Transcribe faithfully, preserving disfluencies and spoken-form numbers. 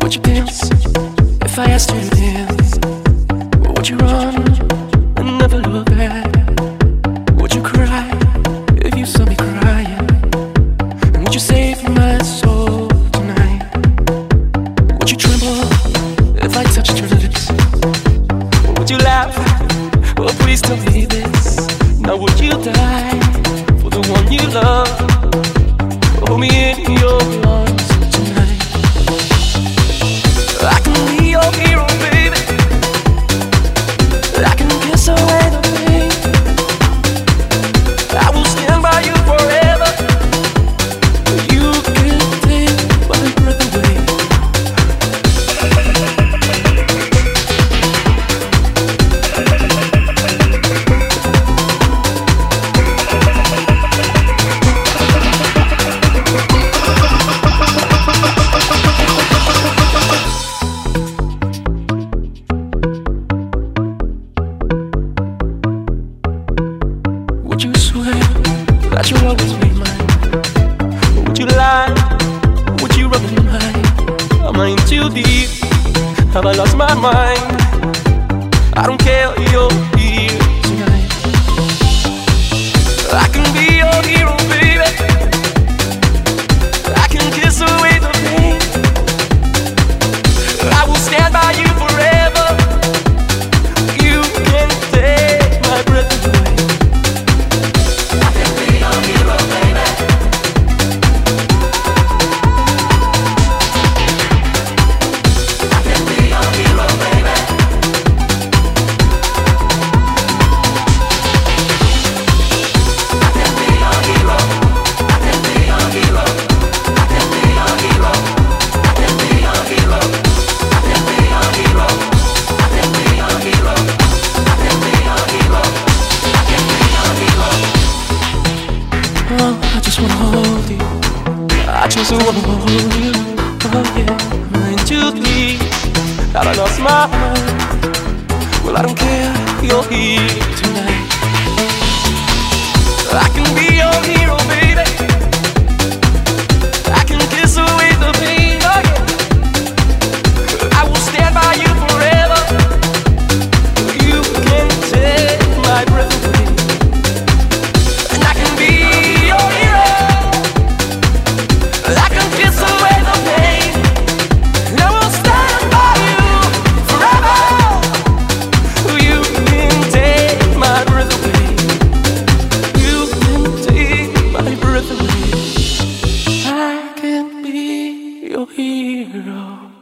Would you dance if I asked you to dance? Or would you run and never look back? Would you cry if you saw me crying? And would you save my soul tonight? Would you tremble if I touched your lips? Or would you laugh? Oh, please tell me this. Now would you die for the one you love? Hold me in your arms tonight. I can be your hero, baby. I can kiss away the pain. I will stand by you forever. You can take my breath away. Would you swear that you'll always be mine? Or would you lie? Or would you rub in mine? Am I in too deep? Have I lost my mind? I don't care, you're here tonight. I can be your hero, baby. I can kiss away the pain. I will stand by you forever. You can take my breath away. Oh, I just wanna hold you. I just wanna hold you. Oh yeah, I'm in too deep. Have I lost my mind? Well, I don't care. You're here tonight. I can be your hero, baby. I can kiss away the pain. Oh yeah, I will stand by you forever. You can take my breath away, and I can be. Your hero.